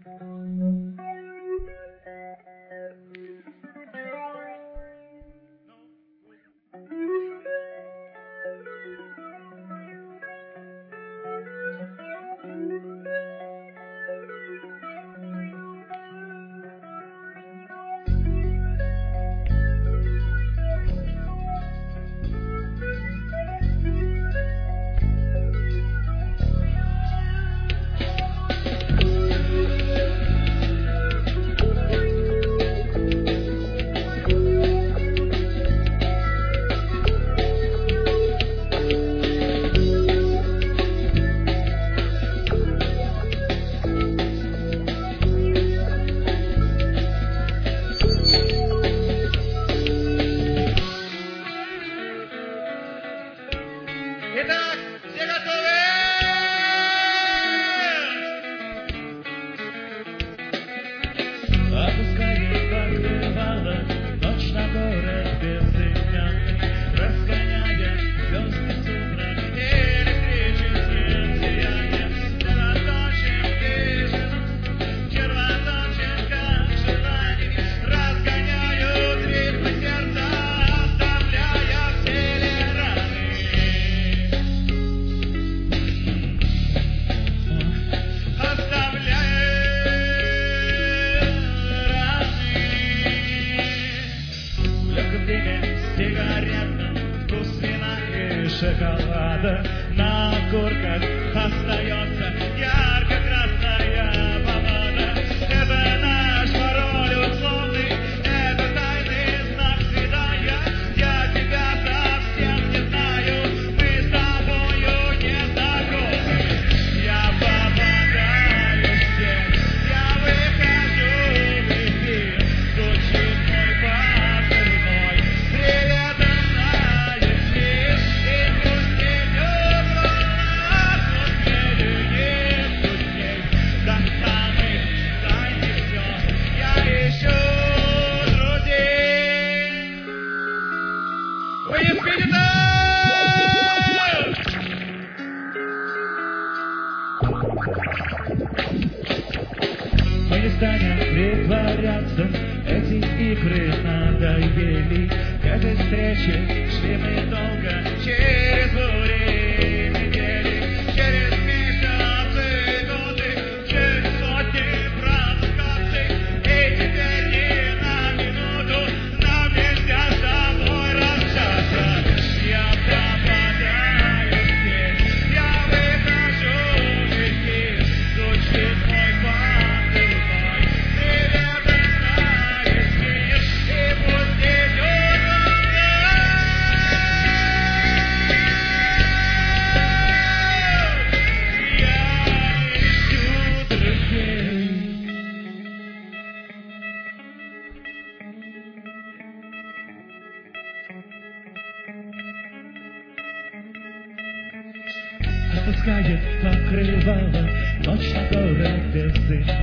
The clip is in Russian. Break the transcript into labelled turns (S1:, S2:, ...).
S1: Шоколада на окурках остается ярко-красная помада. Это наш пароль условный, это тайный знак свидания. Я тебя совсем не знаю, мы с тобою не знакомы. Я попадаю в сеть, я выхожу в эфир, звучит мой позывной. Привет, мы не станем притворяться, эти игры надоели. К этой встрече шли мы долго, через бури недели, через месяцы, годы, через сотни провокаций. И теперь ни на минуту нам нельзя с тобой расстаться. Я пропадаю в сеть, я выхожу в эфир, звучит мой позывной. Привет, знаешь мир, и пусть идет волна. Я ищу друзей. Отпускает покрывало, ночь на город без